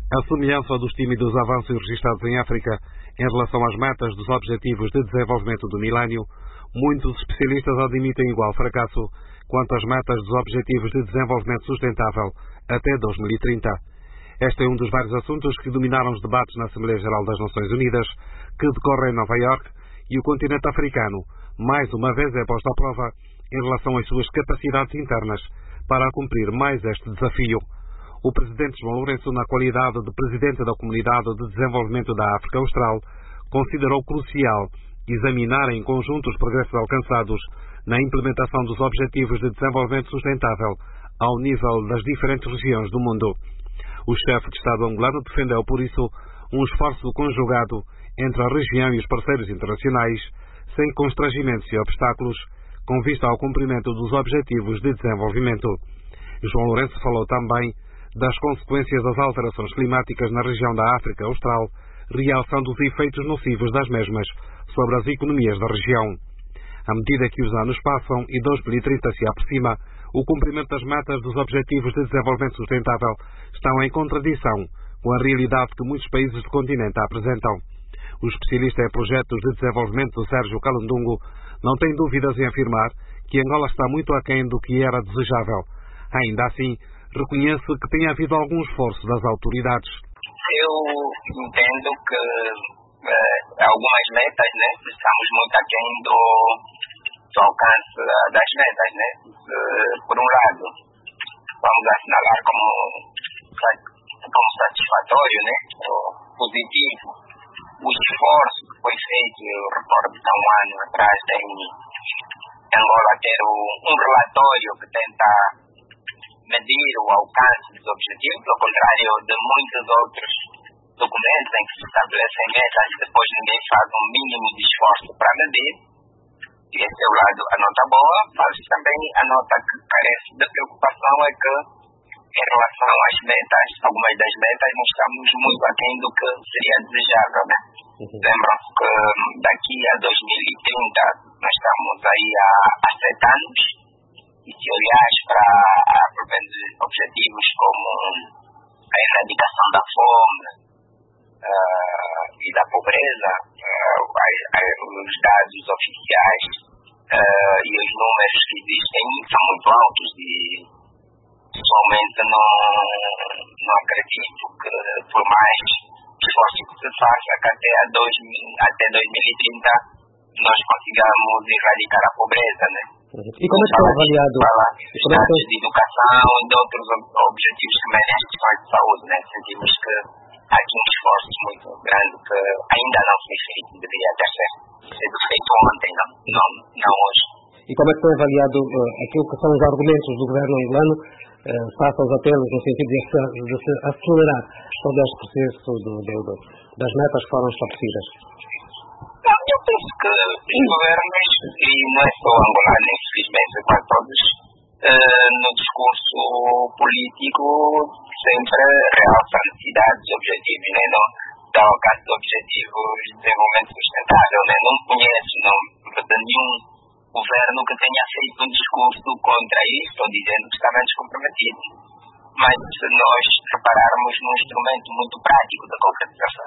À semelhança dos tímidos avanços registrados em África em relação às metas dos Objetivos de Desenvolvimento do Milénio, muitos especialistas admitem igual fracasso quanto às metas dos Objetivos de Desenvolvimento Sustentável até 2030. Este é um dos vários assuntos que dominaram os debates na Assembleia Geral das Nações Unidas, que decorre em Nova Iorque, e o continente africano, mais uma vez, é posto à prova em relação às suas capacidades internas para cumprir mais este desafio. O presidente João Lourenço, na qualidade de presidente da Comunidade de Desenvolvimento da África Austral, considerou crucial examinar em conjunto os progressos alcançados na implementação dos Objetivos de Desenvolvimento Sustentável ao nível das diferentes regiões do mundo. O chefe de Estado angolano defendeu, por isso, um esforço conjugado entre a região e os parceiros internacionais, sem constrangimentos e obstáculos, com vista ao cumprimento dos Objetivos de Desenvolvimento. João Lourenço falou também das consequências das alterações climáticas na região da África Austral, realçando os efeitos nocivos das mesmas sobre as economias da região. À medida que os anos passam e 2030 se aproxima, o cumprimento das metas dos Objetivos de Desenvolvimento Sustentável estão em contradição com a realidade que muitos países do continente apresentam. O especialista em projetos de desenvolvimento Sérgio Calundungo não tem dúvidas em afirmar que Angola está muito aquém do que era desejável. Ainda assim, reconhece que tem havido algum esforço das autoridades. Eu entendo que algumas metas, estamos muito aquém do alcance das metas, por um lado, vamos assinalar como satisfatório, positivo, o esforço que foi feito. Eu recordo que há um ano atrás em Angola ter um relatório que tenta medir o alcance dos objetivos, ao contrário de muitos outros documentos em que se estabelecem metas e depois ninguém faz um mínimo de esforço para medir. E esse é o lado, a nota boa, mas também a nota que carece de preocupação é que, em relação às metas, algumas das metas, nós estamos muito aquém do que seria desejável. Lembram-se que daqui a 2030 nós estamos aí há 7 anos, e se olhares para objetivos como a erradicação da fome e da pobreza, os dados oficiais e os números que existem são muito altos e pessoalmente não acredito que por mais esforço que se faça que até 2030 nós consigamos erradicar a pobreza, E como é que foi avaliado? Dados de educação e de outros objetivos que merecem questões de saúde, sentimos que há aqui um esforço muito grande que ainda não foi feito, deveria ter sido feito ontem, não hoje. E como é que foi avaliado aquilo que são os argumentos do governo angolano face aos apelos no sentido de se acelerar todo este processo das metas que foram estabelecidas? Eu penso que os governos, e não é só angolano, infelizmente, quase todos, no discurso político sempre realçam necessidades e objetivos, do alcance de objetivos de desenvolvimento sustentável. Não conheço de nenhum governo que tenha feito um discurso contra isso, ou dizendo que está menos comprometido. Mas se nós repararmos num instrumento muito prático da concretização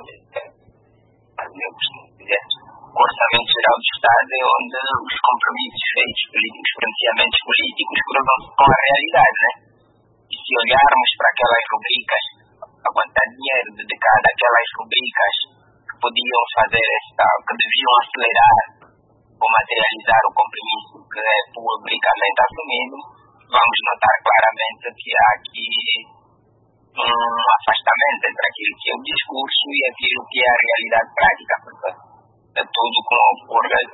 o Orçamento Geral do Estado é onde os compromissos feitos políticos, pronunciamentos políticos, cruzam-se com a realidade, E se olharmos para aquelas rubricas, a quantidade de dinheiro dedicada àquelas rubricas que podiam fazer que deviam acelerar ou materializar o compromisso que é publicamente assumido, vamos notar claramente que há aqui um afastamento entre aquilo que é o discurso e aquilo que é a realidade prática, porque tudo como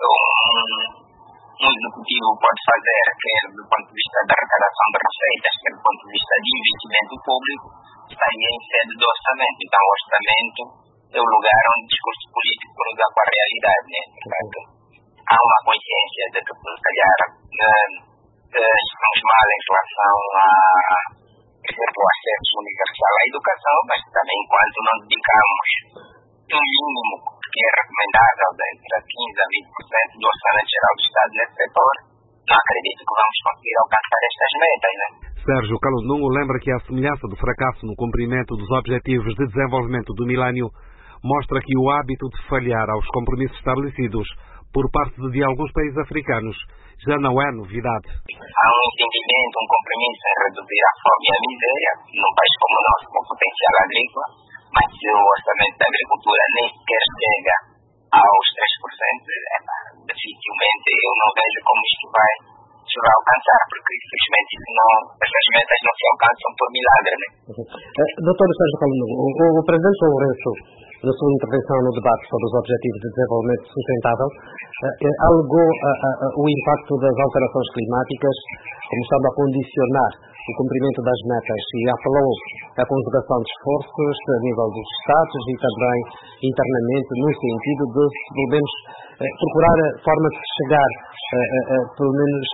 um executivo pode fazer, quer do ponto de vista da arrecadação de receitas, quer do ponto de vista de investimento público, estaria em sede do orçamento. Então, o orçamento é o lugar onde o discurso político cruza com a realidade, Portanto, há uma consciência de que, se calhar, estamos mal em relação por exemplo, o acesso universal à educação, mas também enquanto não dedicamos um mínimo que é recomendável entre 15% a 20% do Orçamento Geral do Estado nesse setor, não acredito que vamos conseguir alcançar estas metas, Sérgio Calundungo lembra que a semelhança do fracasso no cumprimento dos Objetivos de Desenvolvimento do Milénio mostra que o hábito de falhar aos compromissos estabelecidos por parte de alguns países africanos já não é novidade. Há um entendimento, um compromisso em reduzir a fome e a miséria num país como o nosso, com potencial agrícola, mas se o orçamento da agricultura nem sequer chega aos 3%, dificilmente eu não vejo como isto vai alcançar, porque infelizmente essas metas não se alcançam por milagre, né? Doutor Sérgio Calundungo, o Presidente João Lourenço, na sua intervenção no debate sobre os Objetivos de Desenvolvimento Sustentável, alegou o impacto das alterações climáticas como estando a condicionar o cumprimento das metas e apelou à conjugação de esforços a nível dos Estados e também internamente no sentido de, pelo menos, procurar forma de chegar, pelo menos,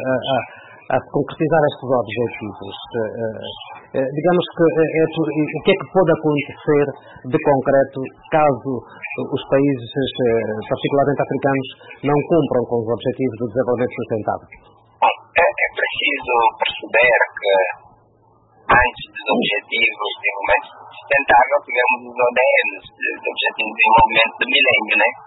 a concretizar estes objetivos. Digamos que o que é que pode acontecer de concreto caso os países, particularmente africanos, não cumpram com os Objetivos de Desenvolvimento Sustentável? Bom, é preciso perceber que antes dos Objetivos de Desenvolvimento Sustentável tivemos os ODMs, os Objetivos de Desenvolvimento do Milénio, né?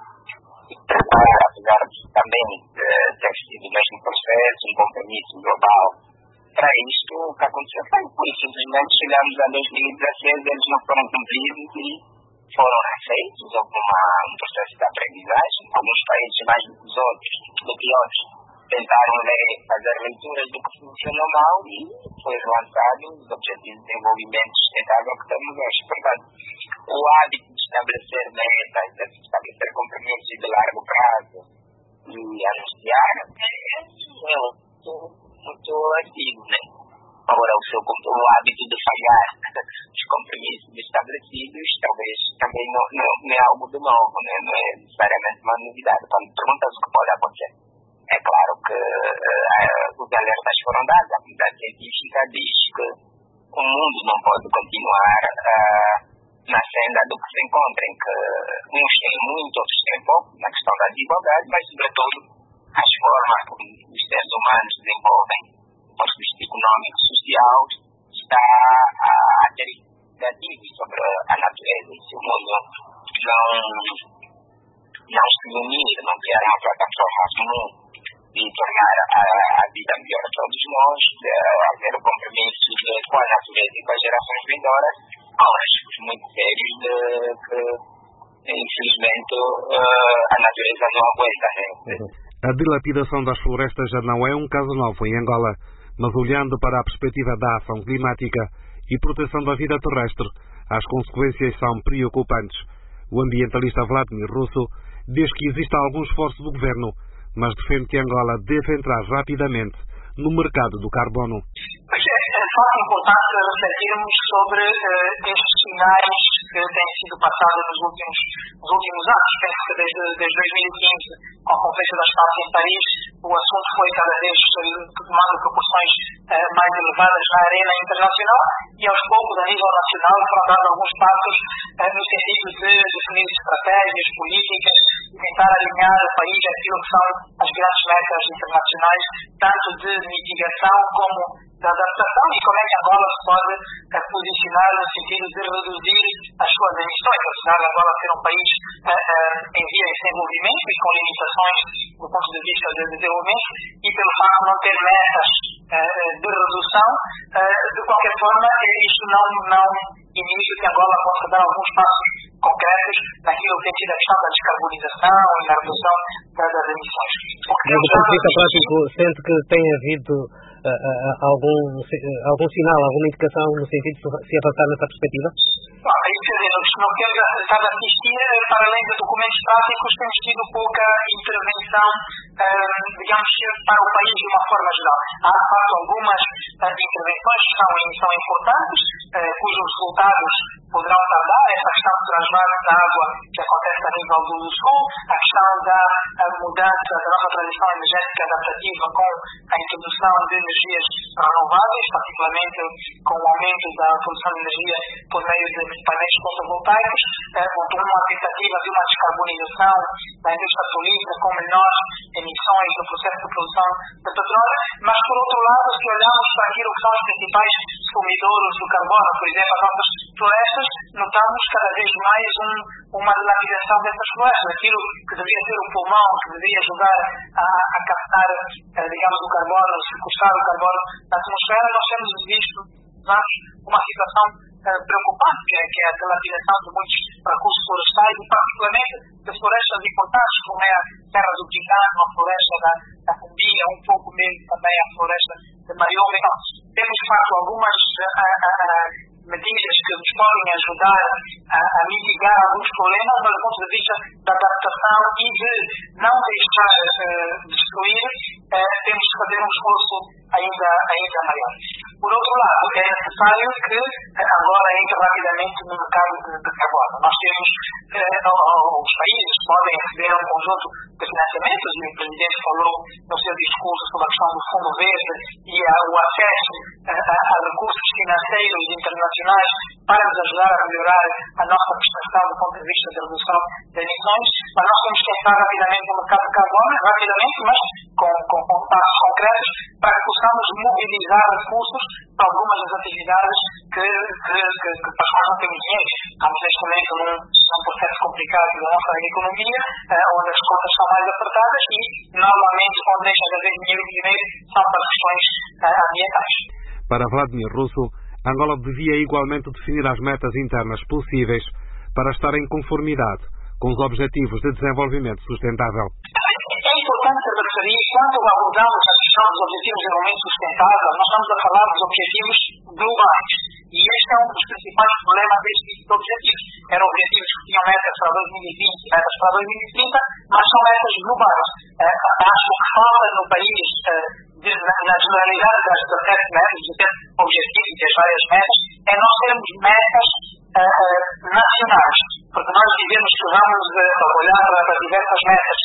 Apesar de também ter sido o mesmo processo, um compromisso global para isto, o que aconteceu foi que simplesmente chegamos a 2016, eles não foram cumpridos e foram refeitos, houve um processo de aprendizagem. Alguns países mais do que outros tentaram fazer leituras do que funcionou mal e foi relançado os Objetivos de Desenvolvimento Sustentável que temos hoje. Portanto, o hábito de estabelecer metas, de estabelecer compromissos de largo prazo e anunciar é muito antigo, né? Agora, o hábito de falhar os compromissos estabelecidos talvez também não é algo de novo, né? Não é necessariamente uma novidade. Quando perguntas o que pode acontecer, é claro que os alertas foram dados. A comunidade científica diz que o mundo não pode continuar na senda do que se encontra, em que uns têm muito, outros têm pouco, na questão da desigualdade, mas sobretudo as formas como os seres humanos desenvolvem o ponto de vista económico e social está a ter negativos sobre a natureza. E se o mundo não se unir, não criar uma plataforma comum e tornar a vida melhor a todos nós, haver o compromisso com a natureza e com as gerações vindouras, há riscos muito sérios de que, infelizmente, a natureza não aguenta, né? A dilapidação das florestas já não é um caso novo em Angola, mas olhando para a perspectiva da ação climática e proteção da vida terrestre, as consequências são preocupantes. O ambientalista Vladimir Russo diz que existe algum esforço do governo, mas defende que Angola deve entrar rapidamente no mercado do carbono. É de facto importante refletirmos sobre estes sinais que têm sido passados nos últimos anos. Penso que desde 2015, com a Conferência das Partes em Paris, o assunto foi cada vez tomando proporções mais elevadas na arena internacional e aos poucos, a nível nacional, foram dados alguns passos no sentido de definir estratégias políticas e tentar alinhar o país àquilo que são as grandes metas internacionais, tanto de mitigação como da adaptação e como é que Angola se pode posicionar no sentido de reduzir as suas emissões, apesar de Angola ser um país em via de desenvolvimento e com limitações do ponto de vista de desenvolvimento e pelo facto de não ter metas de redução, de qualquer forma isto não inibe que Angola possa dar alguns passos concretos naquilo que tem sido a questão da descarbonização e na redução das emissões. Mas do ponto de vista prático, sente que tem havido algum sinal, alguma indicação no sentido de se avançar nessa perspectiva? Não temos estado a assistir, para além de documentos práticos, temos tido pouca intervenção, digamos, para o país de uma forma geral. Há, de facto, algumas intervenções que são importantes, cujos resultados poderão tardar. Essa questão do transvase da água que acontece a nível nível do Sul, a questão da mudança da nossa transição energética adaptativa com a introdução de energias renováveis, particularmente com o aumento da produção de energia por meio de painéis fotovoltaicos, uma tentativa de uma descarbonização da indústria petrolífera com menores emissões no processo de produção de petróleo, mas por outro lado, se olharmos para aquilo que são os principais consumidores do carbono, por exemplo, as nossas florestas, notamos cada vez mais uma dilapidation dessas florestas. Aquilo que deveria ser o pulmão, que deveria ajudar a captar, digamos, o carbono, sequestrar o carbono na atmosfera, nós temos visto uma situação preocupante, que é a dilapidação de muitos recursos florestais e particularmente de florestas importantes, como é a Serra do Gigano, a floresta da Cumbia, um pouco mesmo também a floresta de Marioma. Então, temos de facto algumas medidas que nos podem ajudar a mitigar alguns problemas, mas do ponto de vista da adaptação e de não deixar destruir, temos que fazer um esforço ainda maior. Por outro lado, é necessário que agora entre rapidamente no mercado de carbono. Nós temos, os países podem receber um conjunto de financiamentos, e o Presidente falou no seu discurso sobre a questão do Fundo Verde e o acesso a recursos financeiros internacionais para nos ajudar a melhorar a nossa prestação do ponto de vista da redução de emissões, mas nós temos que entrar rapidamente no mercado de carbono, mas com passos concretos, para que possamos mobilizar recursos para algumas das atividades para as quais não temos dinheiro. Estamos neste momento num processo complicado da nossa economia, onde as contas são mais apertadas e, normalmente, onde deixa de haver dinheiro são para questões ambientais. Para Vladimir Russo, Angola devia igualmente definir as metas internas possíveis para estar em conformidade com os Objetivos de Desenvolvimento Sustentável. É importante referir, quando abordamos a questão dos Objetivos de Desenvolvimento Sustentável, nós estamos a falar dos objetivos globais. E este é um dos principais problemas deste tipo de objetivos. Eram objetivos que tinham metas para 2020, metas para 2030, mas são metas globais. Acho que falta no país, na generalidade das 17 metas, 17 objetivos e das várias metas, é nós termos metas nacionais, porque nós dizemos que vamos olhar para diversas metas,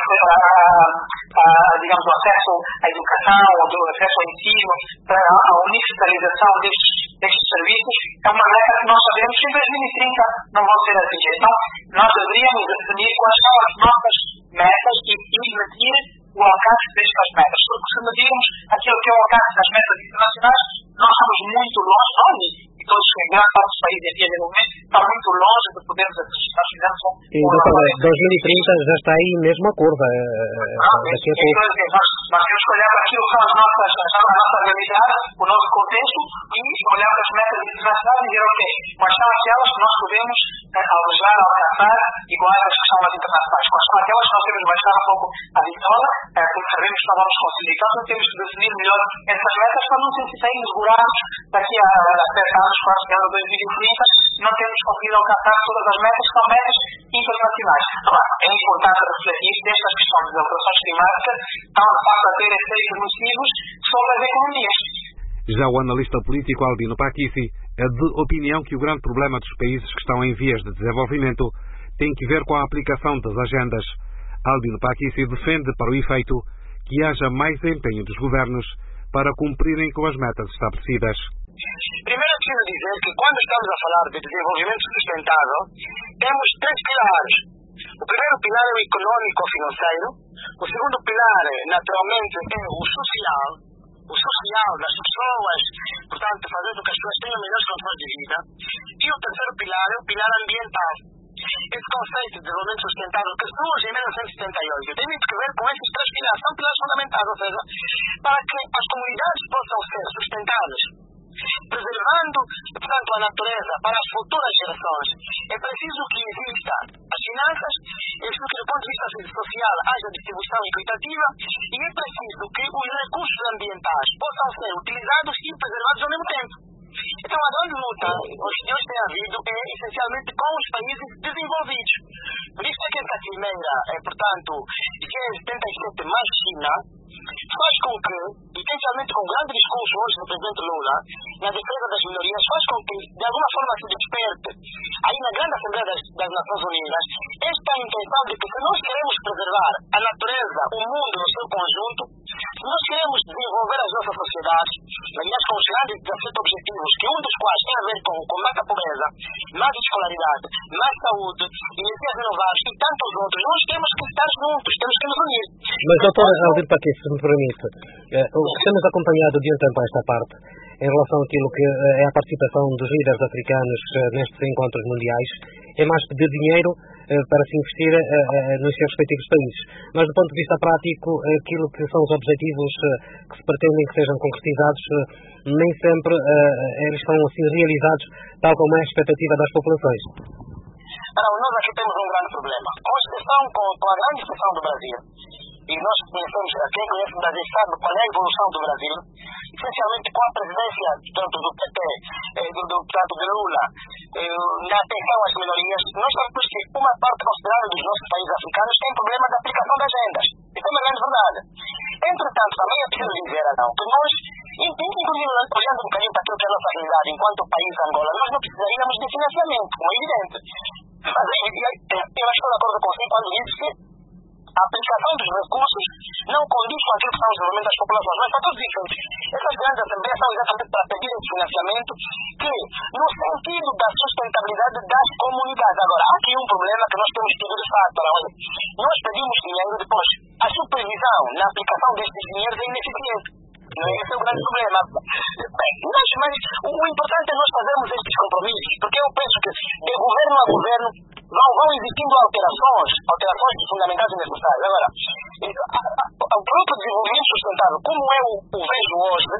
digamos, o acesso à educação, o acesso ao ensino, a universalização destes serviços, é uma meta que nós sabemos que em 2030 não vão ser atingidas. Então, nós deveríamos definir quais são as nossas metas e medir o alcance destas metas, porque se medirmos aquilo que é o alcance das metas internacionais, nós estamos muito longe, e todos que em grande parte dos países em via de desenvolvimento estão muito longe de podermos atingir. Nós fizemos doutor, 2030 já está aí mesmo a curva. Nós temos que olhar para aquilo que são a nossa realidade, o nosso contexto, e olhar para as metas internacionais e dizer, ok, quais são aquelas que nós podemos almejar, alcançar, iguais às que são as internacionais. Quais são aquelas que nós temos de baixar um pouco a vitória, porque sabemos que não vamos conseguir. Então, temos que definir melhor essas metas para não sairmos segurados daqui a 7 anos, quase que ano 2030, não temos conseguido alcançar todas as metas, que são metas internacionais. Agora, é importante refletir destas questões das alterações climáticas, estão de facto a ter efeitos nocivos sobre as economias. Já o analista político Albino Pakissi é de opinião que o grande problema dos países que estão em vias de desenvolvimento tem que ver com a aplicação das agendas. Albino Pakissi defende, para o efeito, que haja mais empenho dos governos para cumprirem com as metas estabelecidas. Primeiro, é preciso dizer que quando estamos a falar de desenvolvimento sustentável, temos 3 pilares. O primeiro pilar é o econômico-financeiro, o segundo pilar, naturalmente, é o social das pessoas, portanto, fazer com que as pessoas tenham melhores condições de vida. E o terceiro pilar é o pilar ambiental. Esse conceito de desenvolvimento sustentável que surge em 1978 tem muito que ver com esses 3 pilares, são pilares fundamentais, ou seja, para que as comunidades possam ser sustentáveis, preservando, portanto, a natureza para as futuras gerações. É preciso que exista as finanças, é preciso que do ponto de vista social haja distribuição equitativa e é preciso que os recursos ambientais possam ser utilizados e preservados ao mesmo tempo. Então, a grande luta, os que hoje tem havido, é essencialmente com os países desenvolvidos. Por isso é que essa cimeira, portanto, G77 mais China, faz com que, essencialmente com o grande discurso hoje do presidente Lula, na defesa das minorias, faz com que, de alguma forma, se desperte, aí na grande Assembleia das Nações Unidas, esta intenção de que se nós queremos preservar a natureza, o mundo no seu conjunto, se nós queremos desenvolver as nossas sociedades, aliás, com os grandes 17 objetivos, que um dos quais tem a ver com o combate à pobreza, mais escolaridade, mais saúde, energias renováveis e tantos outros, nós temos que estar juntos, temos que nos unir. Mas, doutor Aldir Paquis, se me permite, o que temos acompanhado de um tempo a esta parte, em relação àquilo que é a participação dos líderes africanos nestes encontros mundiais, é mais pedir dinheiro para se investir nos seus respectivos países. Mas, do ponto de vista prático, aquilo que são os objetivos que se pretendem que sejam concretizados, nem sempre eles são assim realizados tal como é a expectativa das populações. Nós aqui temos um grande problema. Com a grande exceção do Brasil, e nós conhecemos, quem conhece o Brasil sabe qual é a evolução do Brasil, essencialmente com a presidência tanto do PT, tanto de Lula, na atenção às minorias, nós sabemos que uma parte considerável dos nossos países africanos tem problema de aplicação de agendas. Isso é uma grande verdade. Entretanto, também é preciso dizer, que nós, inclusive olhando um bocadinho para aquilo que é a nossa realidade, enquanto país Angola, nós não precisaríamos de financiamento, como é evidente. Mas eu estou de acordo com você quando diz que a aplicação dos recursos não condiz com aquilo que são os desenvolvimentos das populações. Mas para todos isso, essas grandes assembleias são exatamente para pedir esse financiamento que, no sentido da sustentabilidade das comunidades. Agora, há aqui um problema que nós temos tido de fato. Nós pedimos dinheiro, depois a supervisão na aplicação destes dinheiros é ineficiente. Esse é o grande problema. Mas o importante é nós fazermos estes compromissos, porque eu penso que de governo a governo vão existindo alterações fundamentais e necessárias. Agora, o próprio desenvolvimento sustentável, como eu o vejo hoje,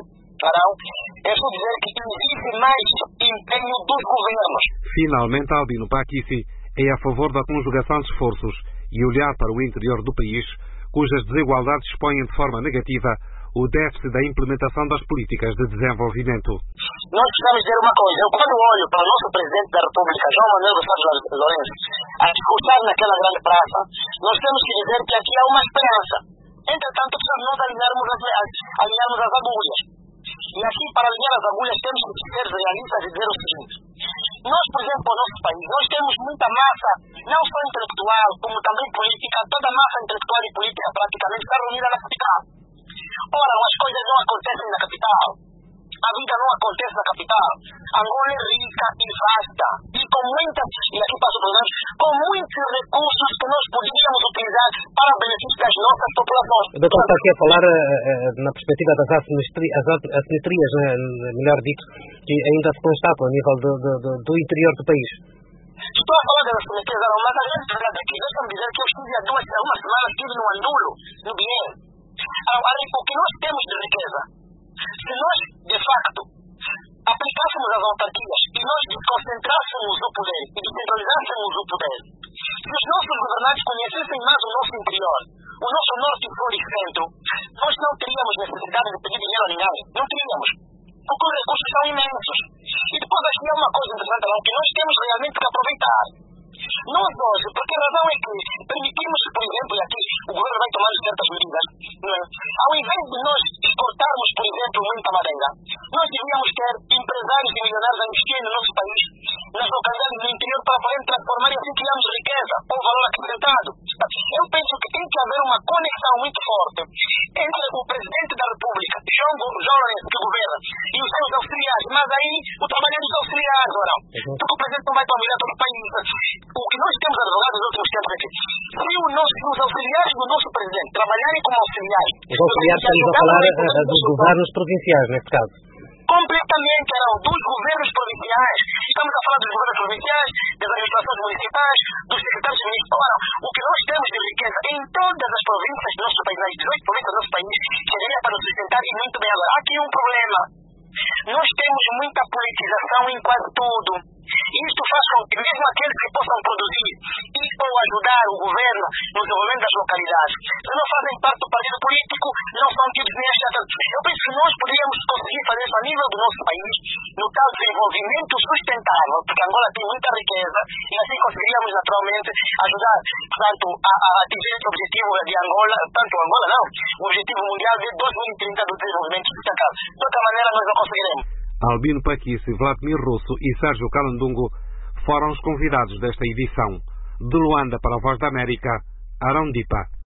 é só dizer que existe mais empenho dos governos. Finalmente, Albino Paquis é a favor da conjugação de esforços e olhar para o interior do país, cujas desigualdades expõem de forma negativa o déficit da implementação das políticas de desenvolvimento. Nós precisamos dizer uma coisa. Eu, quando olho para o nosso Presidente da República, João Manuel dos Santos Lourenço, a discursar naquela grande praça, nós temos que dizer que aqui há uma esperança. Entretanto, precisamos nós alinharmos as agulhas. E aqui, para alinhar as agulhas, temos que ser realistas e dizer o seguinte. Nós, por exemplo, no nosso país, nós temos muita massa, não só intelectual, como também política. Toda a massa intelectual e política praticamente está reunida na capital. Ora, as coisas não acontecem na capital. A vida não acontece na capital. Angola é rica e vasta. E com muitos recursos que nós podíamos utilizar para o benefício das nossas populações. O doutor está aqui a falar na perspectiva das assimetrias, melhor dito, que ainda se constatam a nível do interior do país. Estou a falar das assimetrias, mas a grande verdade é que deixa-me dizer que eu estive há uma semana no Andulo, no Biel. O que nós temos de riqueza, se nós, de facto, aplicássemos as autarquias e nós concentrássemos o poder e descentralizássemos o poder, se os nossos governantes conhecessem mais o nosso interior, o nosso norte, sul e centro, nós não teríamos necessidade de pedir dinheiro a ninguém. Não teríamos. Porque os recursos são imensos. E depois aqui há uma coisa interessante lá, que nós temos realmente que aproveitar. Nós hoje, porque a razão é que permitimos, por exemplo, e aqui o governo vai tomar certas medidas, ao invés de nós exportarmos, por exemplo, muita madeira, nós devíamos ter empresários e milionários a investir no nosso país, nas localidades do interior, para poder transformar e assim criarmos riqueza, ou valor acrescentado. Eu penso que tem que haver uma conexão muito forte entre o Presidente da República, João Lourenço, que governa, e os seus auxiliares, mas aí o trabalho é dos auxiliares, ou não? Porque o Presidente não vai dominar todo o país. O que nós temos advogado nos últimos tempos é que se os auxiliares do nosso Presidente trabalharem como auxiliares... Os auxiliares estamos a falar dos governos provinciais, neste caso. Completamente, dos governos provinciais. Estamos a falar dos governos provinciais, das administrações municipais, dos secretários municipais. Ora, o que nós temos de riqueza em todas as províncias do nosso país, nas 18 províncias do nosso país, seria para nos sustentar e muito bem. Agora, há aqui um problema. Nós temos muita politização em quase tudo. E isto faz com que mesmo aqueles que possam produzir e ou ajudar o governo no desenvolvimento das localidades, se não fazem parte do partido político, não são tidos nem Eu penso que nós poderíamos conseguir fazer isso a nível do nosso país, no tal desenvolvimento sustentável, porque Angola tem muita riqueza e assim conseguiríamos naturalmente ajudar, portanto, a atingir esse objetivo de Angola, tanto Angola não, o objetivo mundial de 2030 do desenvolvimento sustentável. De outra maneira, nós não conseguiremos. Albino Paquice, Vladimir Russo e Sérgio Calandungo foram os convidados desta edição. De Luanda para a Voz da América, Arão Dipa.